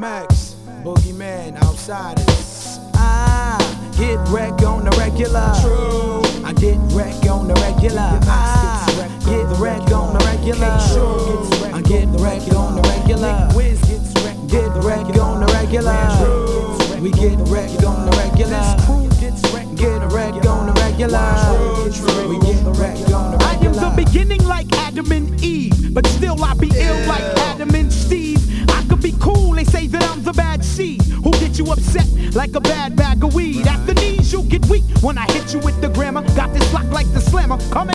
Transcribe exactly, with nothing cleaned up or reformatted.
Max, Boogeyman, Outsiders. I get wrecked on the regular. True. I get wrecked on the regular. I get wrecked on the regular. I get wrecked on the regular. Get wrecked on the regular. We get wrecked on the regular. Get wrecked on the regular. We get wrecked on the regular. I am the beginning like Adam and Eve, but still I be ill like Adam and Steve. I could be cool, they say that I'm the bad seed who get you upset like a bad bag of weed. At the knees you'll get weak when I hit you with the grammar. Got this lock like the slammer. Come